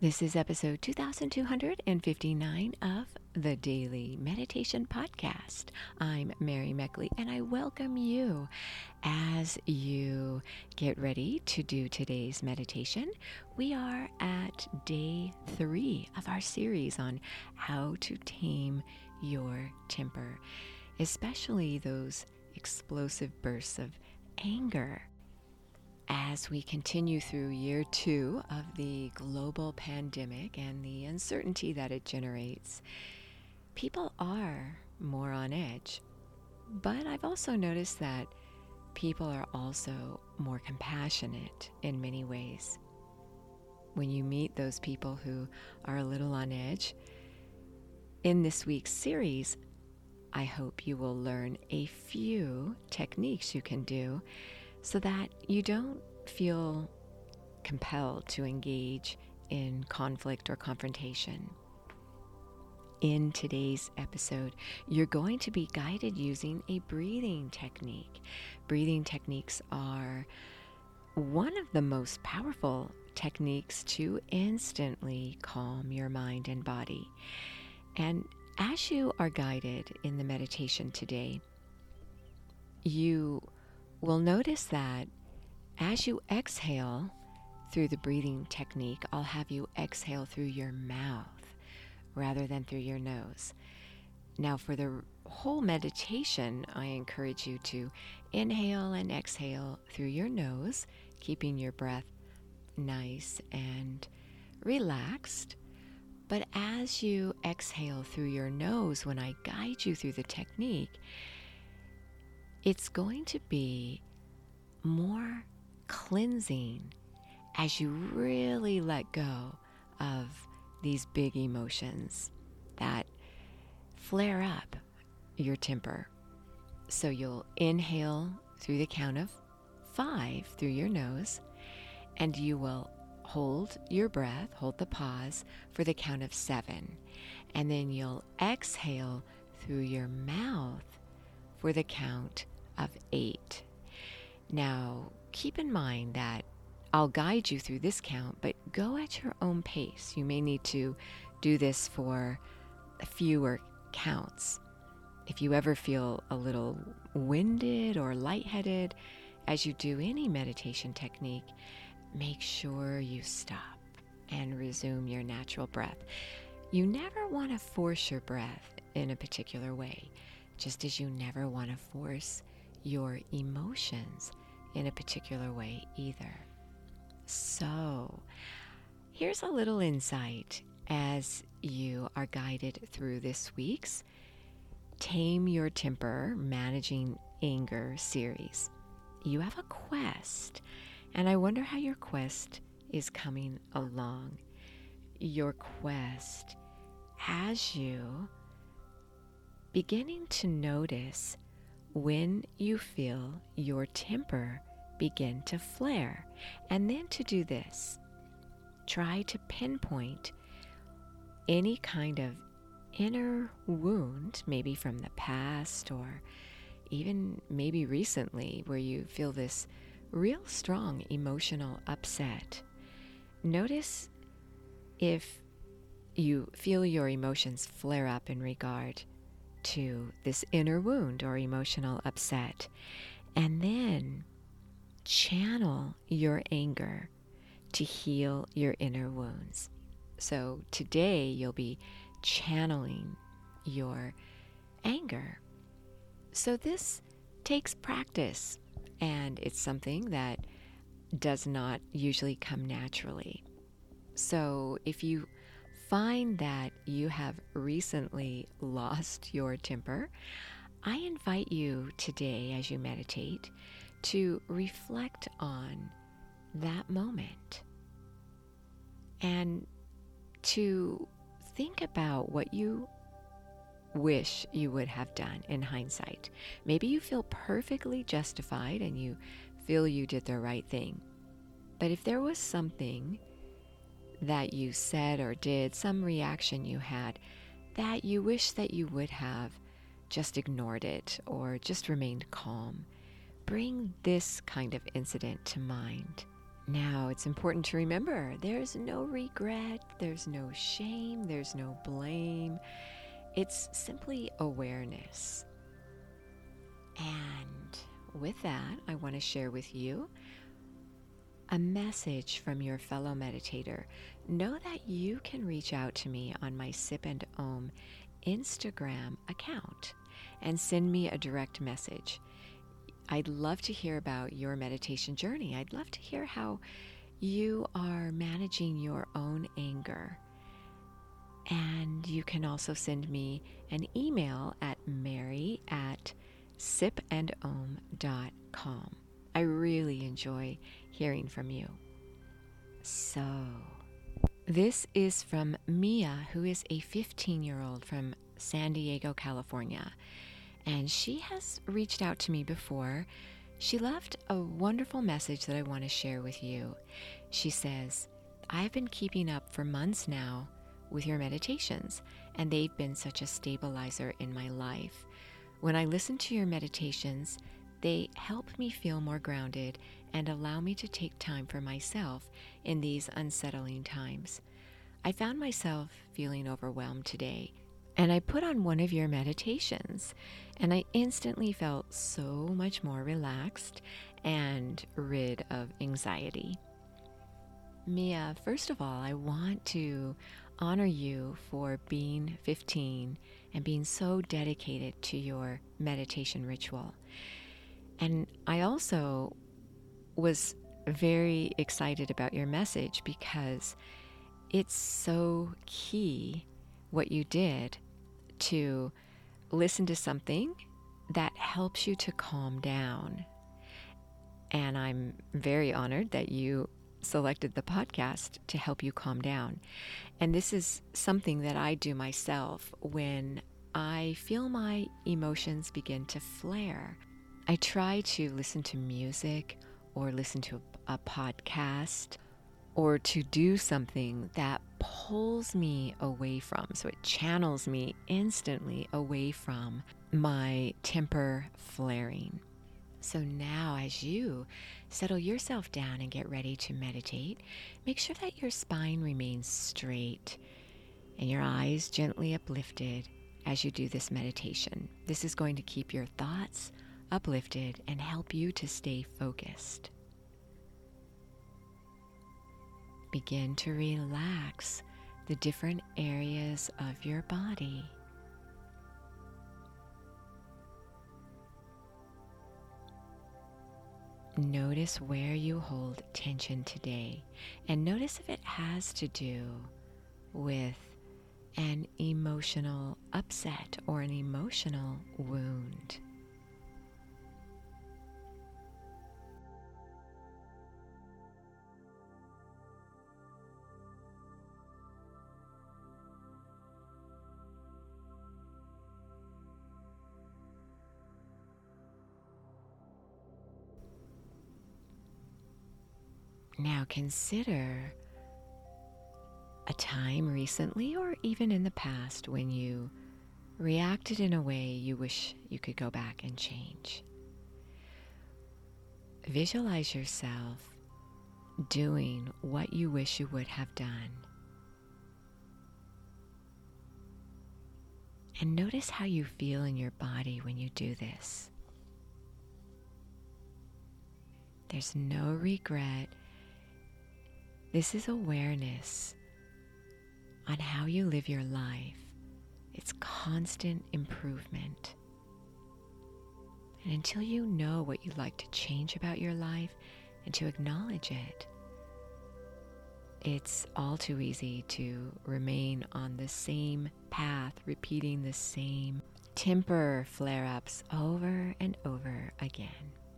This is episode 2259 of the Daily Meditation Podcast. I'm Mary Meckley, and I welcome you as you get ready to do today's meditation. We are at day 3 of our series on how to tame your temper, especially those explosive bursts of anger. As we continue through year 2 of the global pandemic and the uncertainty that it generates, people are more on edge. But I've also noticed that people are also more compassionate in many ways. When you meet those people who are a little on edge, in this week's series, I hope you will learn a few techniques you can do so that you don't feel compelled to engage in conflict or confrontation. In today's episode, you're going to be guided using a breathing technique. Breathing techniques are one of the most powerful techniques to instantly calm your mind and body. And as you are guided in the meditation today, you will notice that as you exhale through the breathing technique, I'll have you exhale through your mouth rather than through your nose. Now, for the whole meditation, I encourage you to inhale and exhale through your nose, keeping your breath nice and relaxed. But as you exhale through your nose, when I guide you through the technique, it's going to be more cleansing as you really let go of these big emotions that flare up your temper. So you'll inhale through the count of 5 through your nose, and you will hold your breath, hold the pause for the count of 7. And then you'll exhale through your mouth for the count of 8. Now, keep in mind that I'll guide you through this count, but go at your own pace. You may need to do this for fewer counts. If you ever feel a little winded or lightheaded as you do any meditation technique, make sure you stop and resume your natural breath. You never want to force your breath in a particular way, just as you never want to force your emotions in a particular way either. So, here's a little insight as you are guided through this week's Tame Your Temper, Managing Anger series. You have a quest, and I wonder how your quest is coming along. Your quest has you beginning to notice when you feel your temper begin to flare. And then to do this, try to pinpoint any kind of inner wound, maybe from the past or even maybe recently, where you feel this real strong emotional upset. Notice if you feel your emotions flare up in regard to this inner wound or emotional upset, and then channel your anger to heal your inner wounds. So today you'll be channeling your anger. So this takes practice, and it's something that does not usually come naturally. So if you find that you have recently lost your temper, I invite you today as you meditate to reflect on that moment and to think about what you wish you would have done in hindsight. Maybe you feel perfectly justified and you feel you did the right thing. But if there was something that you said or did, some reaction you had, that you wish that you would have just ignored it or just remained calm, bring this kind of incident to mind Now, it's important to remember there's no regret, there's no shame, there's no blame. It's simply awareness. And with that, I want to share with you a message from your fellow meditator. Know that you can reach out to me on my Sip and Om Instagram account and send me a direct message. I'd love to hear about your meditation journey. I'd love to hear how you are managing your own anger. And you can also send me an email at mary@sipandom.com. I really enjoy hearing from you. So, this is from Mia, who is a 15-year-old from San Diego, California. And she has reached out to me before. She left a wonderful message that I want to share with you. She says, I've been keeping up for months now with your meditations, and they've been such a stabilizer in my life. When I listen to your meditations, they help me feel more grounded and allow me to take time for myself in these unsettling times. I found myself feeling overwhelmed today, and I put on one of your meditations, and I instantly felt so much more relaxed and rid of anxiety. Mia, first of all, I want to honor you for being 15 and being so dedicated to your meditation ritual. And I also was very excited about your message because it's so key what you did to listen to something that helps you to calm down. And I'm very honored that you selected the podcast to help you calm down. And this is something that I do myself when I feel my emotions begin to flare. I try to listen to music or listen to a podcast or to do something that pulls me away from, so it channels me instantly away from my temper flaring. So now, as you settle yourself down and get ready to meditate, make sure that your spine remains straight and your eyes gently uplifted as you do this meditation. This is going to keep your thoughts uplifted and help you to stay focused. Begin to relax the different areas of your body. Notice where you hold tension today, and notice if it has to do with an emotional upset or an emotional wound. Now consider a time recently or even in the past when you reacted in a way you wish you could go back and change. Visualize yourself doing what you wish you would have done. And notice how you feel in your body when you do this. There's no regret. This is awareness on how you live your life. It's constant improvement. And until you know what you'd like to change about your life and to acknowledge it, it's all too easy to remain on the same path, repeating the same temper flare-ups over and over again.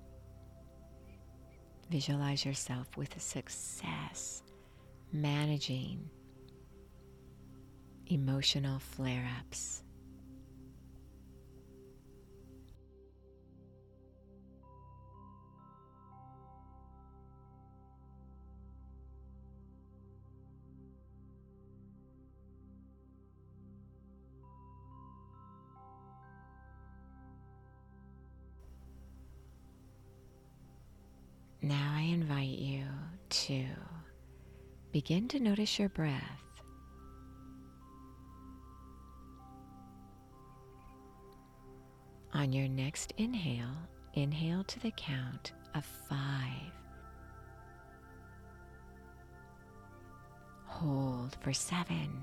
Visualize yourself with success, managing emotional flare-ups. Now I invite you 2. Begin to notice your breath. On your next inhale, inhale to the count of 5. Hold for 7.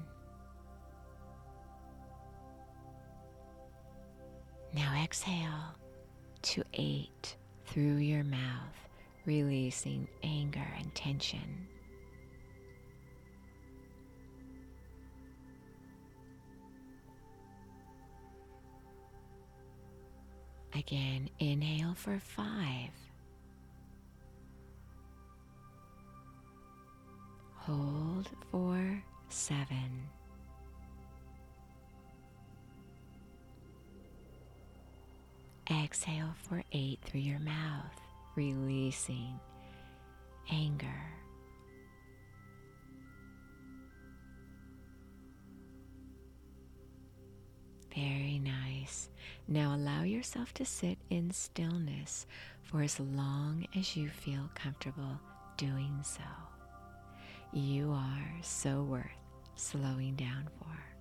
Now exhale to 8 through your mouth, releasing anger and tension. Again, inhale for 5. Hold for 7. Exhale for 8 through your mouth, releasing anger. Very nice. Now allow yourself to sit in stillness for as long as you feel comfortable doing so. You are so worth slowing down for.